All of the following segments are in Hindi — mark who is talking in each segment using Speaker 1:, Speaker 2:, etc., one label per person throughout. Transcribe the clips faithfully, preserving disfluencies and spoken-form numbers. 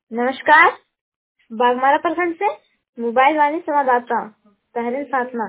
Speaker 1: नमस्कार। बागमारा प्रखंड से मोबाइल वाणी संवाददाता तहरीर फातिमा।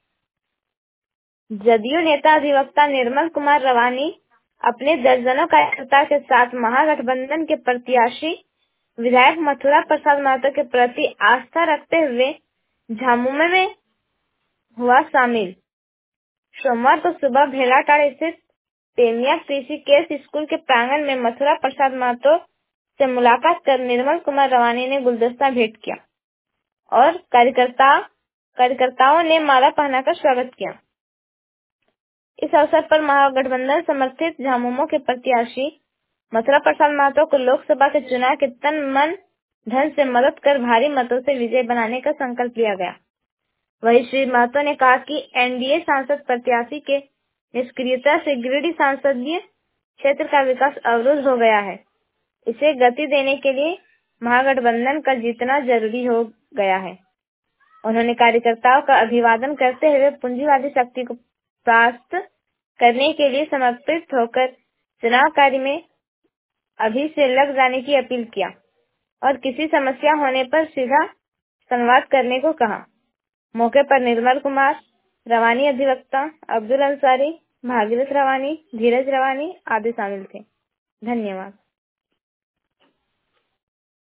Speaker 1: जदयू नेता अधिवक्ता निर्मल कुमार रवानी अपने दर्जनों कार्यकर्ता के साथ महागठबंधन के प्रत्याशी विधायक मथुरा प्रसाद महतो के प्रति आस्था रखते हुए झामुमो में हुआ शामिल। सोमवार को सुबह भेलाटाड़ स्थित तेमिया कृषि केस स्कूल के प्रांगण में मथुरा प्रसाद महतो से मुलाकात कर निर्मल कुमार रवानी ने गुलदस्ता भेंट किया और कार्यकर्ता कार्यकर्ताओं ने माला पहनाकर स्वागत किया। इस अवसर पर महागठबंधन समर्थित झामुमो के प्रत्याशी मथुरा प्रसाद महतो को लोकसभा के चुनाव के तन मन धन से मदद कर भारी मतों से विजय बनाने का संकल्प लिया गया। वहीं श्री महतो ने कहा कि एनडीए सांसद प्रत्याशी के निष्क्रियता से गिरिडीह संसदीय क्षेत्र का विकास अवरुद्ध हो गया है। इसे गति देने के लिए महागठबंधन का जीतना जरूरी हो गया है। उन्होंने कार्यकर्ताओं का अभिवादन करते हुए पूंजीवादी शक्ति को परास्त करने के लिए समर्पित होकर चुनाव कार्य में अभी से लग जाने की अपील किया और किसी समस्या होने पर सीधा संवाद करने को कहा। मौके पर निर्मल कुमार रवानी, अधिवक्ता अब्दुल अंसारी, भागीरथ रवानी, धीरज रवानी आदि शामिल थे। धन्यवाद।